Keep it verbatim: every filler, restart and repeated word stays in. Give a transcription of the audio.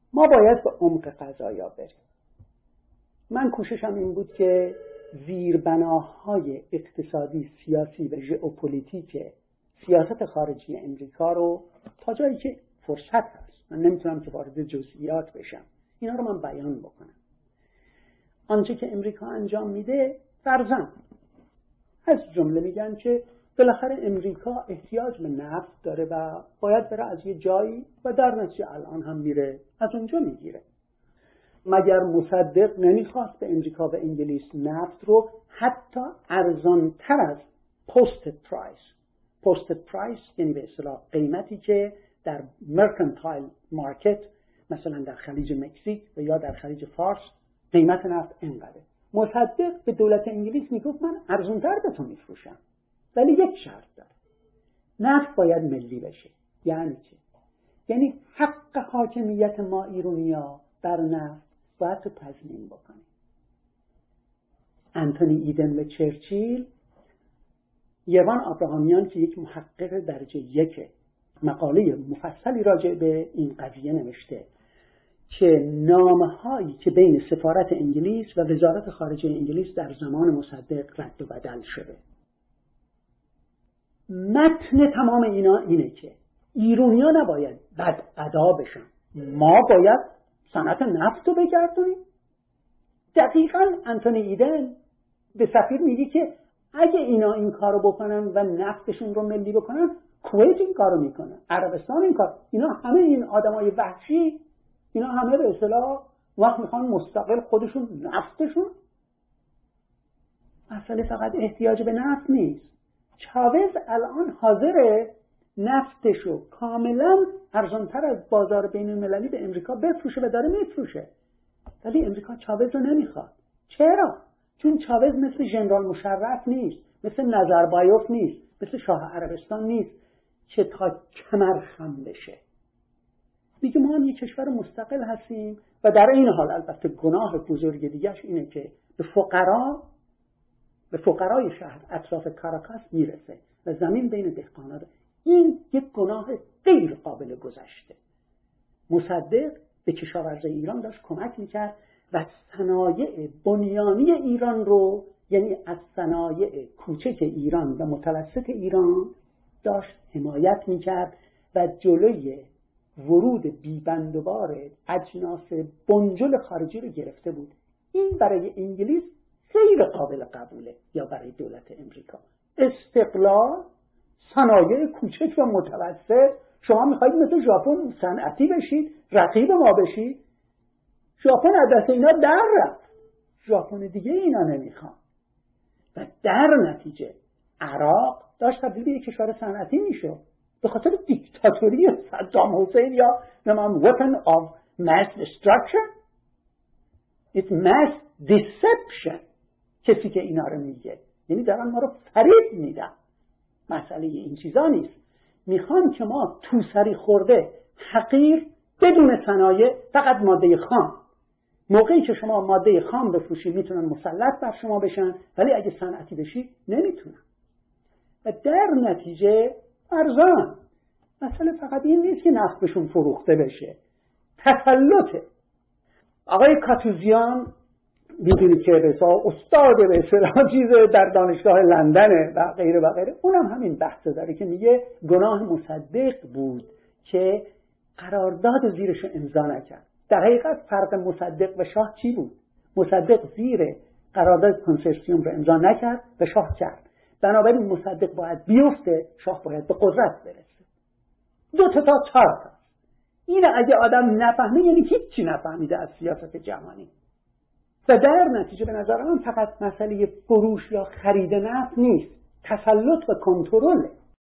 ما باید به عمق قضایا بریم. من کوششم این بود که زیربناهای اقتصادی، سیاسی و ژئوپلیتیک سیاست خارجی امریکا رو تا جایی که فرصت هست، من نمیتونم که وارد جزئیات بشم، اینا رو من بیان بکنم. آنچه که امریکا انجام میده فرضاً از جمله میگن که بالاخره امریکا احتیاج به نفت داره و باید بره از یه جایی و در نتیجه الان هم میره از اونجا میگیره. مگر مصدق نمیخواست به امریکا و انگلیس نفت رو حتی ارزانتر از posted price. posted price یعنی به اصطلاح قیمتی که در مرکنتایل مارکت مثلا در خلیج مکزیک و یا در خلیج فارس قیمت نفت اینقدره. مصدق به دولت انگلیس میگفت من ارزانتر به تو میفروشم، ولی یک شرط داره، نفت باید ملی بشه. یعنی چی؟ یعنی حق حاکمیت ما ایرانیا بر نفت باید تو تضمین بکنی. انتونی ایدن و چرچیل، یوان آبراهامیان که یک محقق درجه یک مقاله مفصلی راجع به این قضیه نوشته که نامه‌هایی که بین سفارت انگلیس و وزارت خارجه انگلیس در زمان مصدق رد و بدل شده، متن تمام اینا اینه که ایرانی‌ها نباید بد ادا بشن، ما باید صنعت نفت رو بگردونیم. دقیقاً انتونی ایدن به سفیر میگه که اگه اینا این کارو بکنن و نفتشون رو ملی بکنن، کویت این کارو میکنه، عربستان این کار، اینا همه این آدمای وحشی، اینا همه به اصطلاح وقت میخوان مستقل خودشون نفتشون. مسئله فقط احتیاج به نفت نیست. چاوز الان حاضره نفتشو کاملا ارزانتر از بازار بین المللی به امریکا بفروشه و داره میفروشه، ولی امریکا چاوز رو نمیخواد. چرا؟ چون چاوز مثل ژنرال مشرف نیست، مثل نظربایوف نیست، مثل شاه عربستان نیست که تا کمر خم بشه. میگه ما هم یک کشور مستقل هستیم و در این حال البته گناه بزرگ دیگه‌اش اینه که به فقرا به فقرای شهر اطراف کاراکاس میرسه و زمین بین دهقانا. این یک گناه غیر قابل گذشته. مصدق به کشاورزی ایران داشت کمک میکرد و صنایع بنیانی ایران رو، یعنی از صنایع کوچک ایران و متوسط ایران داشت حمایت میکرد و جلوی ورود بیبندوبار اجناس بنجل خارجی رو گرفته بود. این برای انگلیس غیر قابل قبوله یا برای دولت امریکا. استقلال، صنایع کوچک و متوسط، شما میخواید مثل ژاپن صنعتی بشید، رقیب ما بشید؟ ژاپن از دست اینا در رفت، ژاپن دیگه اینا نمیخوان و در نتیجه عراق داشت تبدیل به یک کشور صنعتی میشه به خاطر دیکتاتوری صدام حسین یا نمام weapon of mass destruction. It's mass deception. کسی که اینا رو میگه یعنی دارن ما رو فریب میدن. مسئله این چیزا نیست. میخوان که ما تو سری خورده حقیر بدون صنایع، فقط ماده خام. موقعی که شما ماده خام بفروشید میتونن مسلط بر شما بشن، ولی اگه صنعتی بشی نمیتونن. و در نتیجه ارزان. مسئله فقط این نیست که نفت بهشون فروخته بشه، تسلطه. آقای کاتوزیان میدونید که رسا استاد به اصطلاح چیز در دانشگاه لندنه و غیره و غیره، اونم همین بحث داره که میگه گناه مصدق بود که قرارداد زیرش امضا نکرد. در حقیقت فرق مصدق و شاه چی بود؟ مصدق زیر قرارداد کنسرسیوم رو امضا نکرد و شاه کرد. بنابراین مصدق باید بیفته، شاه باید به قدرت برسه. دو تا تا چهار تا. این اگه آدم نفهمه یعنی هیچی نفهمیده از سیاست جهانی. و در نتیجه به نظر من فقط مسئله فروش یا خرید نفت نیست، تسلط و کنترله.